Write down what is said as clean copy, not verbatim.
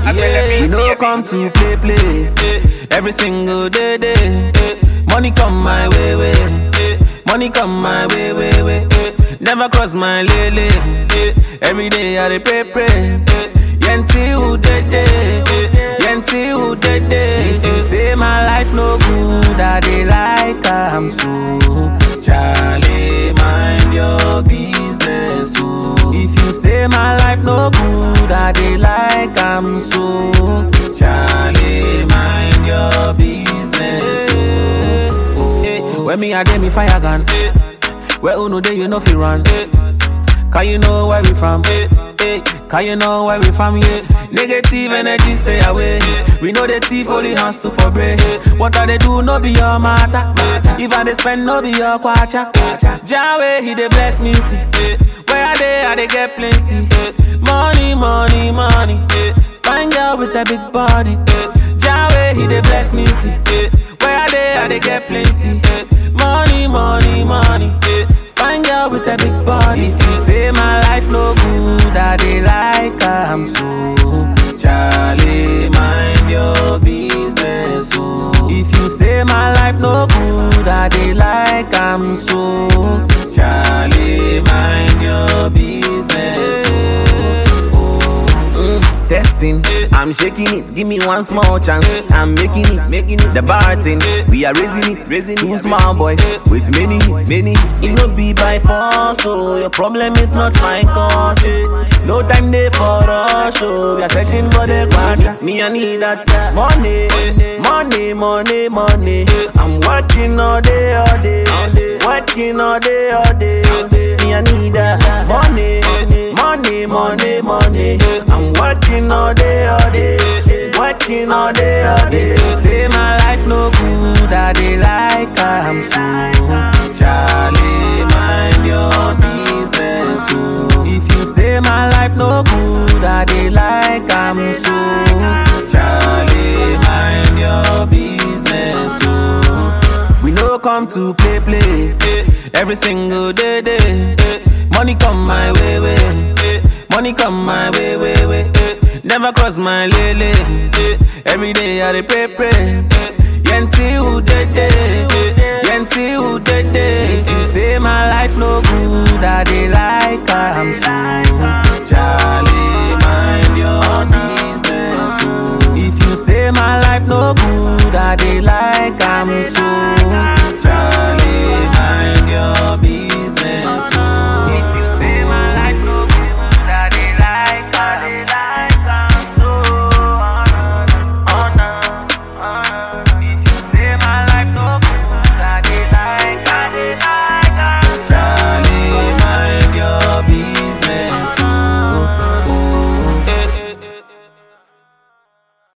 Yeah, we no come to play. Every single day. Money come my way. Money come my way. Never cross my lele. Every day I dey pray. Yenti who dead day. Yenti who dead day. If you say my life no good, I dey like I'm so. Charlie, mind your business. Oh. If you say my life no good, I dey like I'm so. Charlie, mind your business. Oh. Hey, when me a dey me fire gun. Where uno dey you know fi run. Can you know where we from? Can you know where we from? Yeah. Negative energy stay away. We know the thief only hustle for bread. What I they do no be your matter. If I they spend no be your kwacha. Jawe he dey bless me see. Where I they get plenty. Money. Find girl with a big body. Jawe he dey bless me see. Where I they get plenty. Money. Find girl with a big body. If you say my life no good, I dey like I'm so. Charlie, mind your business. Oh. If you say my life no good, I dey like I'm so. Charlie, mind your business. Testing, I'm shaking it, give me one small chance. I'm making it, the bar thing. We are raising it, two small boys with many hits. It no be by force, so your problem is not my cause. No time there for us, so we are searching for the quadra. Me I need that money. I'm working all day. Working all day. Me I need that money. I'm working all day. Working all day. If you say my life no good, I dey like I'm so. Charlie, mind your business. Oh. If you say my life no good, I dey like I'm so. Charlie, mind your business. Oh. We no come to play. Every single day. Money come my way. Money come my way. Never cross my lele. Every day I dey pray. Yenti who dead day. If you say my life no good, I dey like I'm so. Charlie.